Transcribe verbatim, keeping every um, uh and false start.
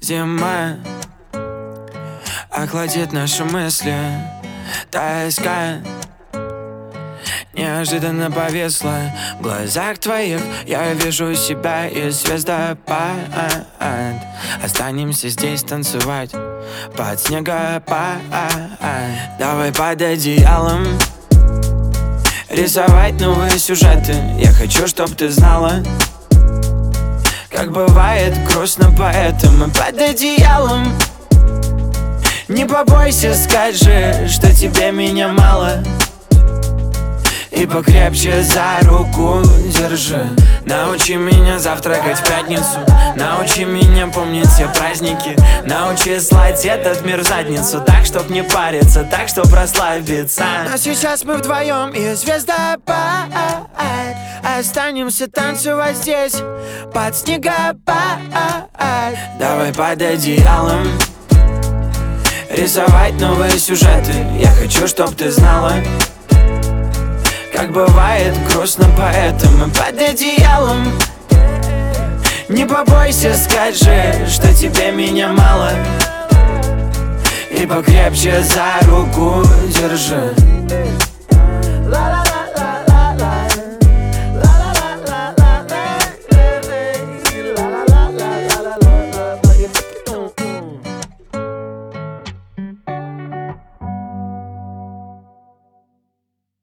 Зима охладит наши мысли, тоска неожиданно повисла. В глазах твоих я вижу себя и звездопад. Останемся здесь танцевать под снегопад. Давай под одеялом рисовать новые сюжеты. Я хочу, чтоб ты знала, как бывает грустно поэтому. Под одеялом не побойся, скажи, что тебе меня мало, и покрепче за руку держи. Научи меня завтракать в пятницу, научи меня помнить все праздники, научи слать этот мир в задницу, так, чтоб не париться, так, чтоб расслабиться. А сейчас мы вдвоем и звездопад. Останемся танцевать здесь под снегопад. Давай под одеялом рисовать новые сюжеты. Я хочу, чтоб ты знала, как бывает грустно поэтому. Под одеялом не побойся, скажи, что тебе меня мало, и покрепче за руку держи.